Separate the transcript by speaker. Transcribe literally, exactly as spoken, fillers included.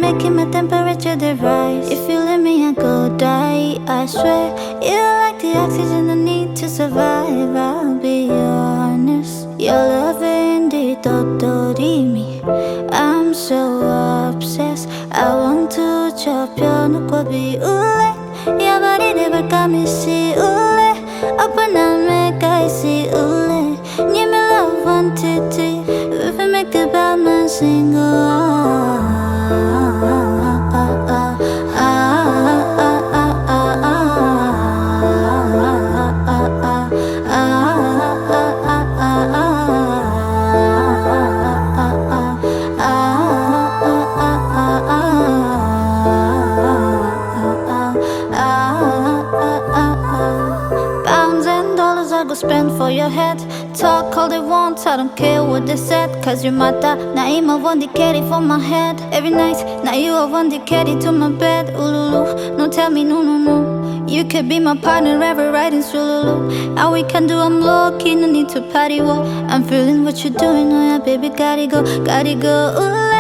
Speaker 1: making my temperature they rise. If you leave me, I go die. I swear, you're like the oxygen I need to survive. I'll be honest, your love indeed totally me. I'm so obsessed. I want to chop your nukwabi ule. Your body never got me see ule. Open up, make I see ule. Give me love one titty. If we make the bad man sing, oh, ah, ah, ah, ah, I go spend for your head. Talk all they want, I don't care what they said. Cause you matter, now I'm a one that carry for my head. Every night, now you are one that carry to my bed. Ululu, no tell me no, no, no. You could be my partner ever riding Sululu. All we can do, I'm low-key, no need to party, whoa. I'm feeling what you're doing, oh yeah, baby, gotta go, gotta go, ooh.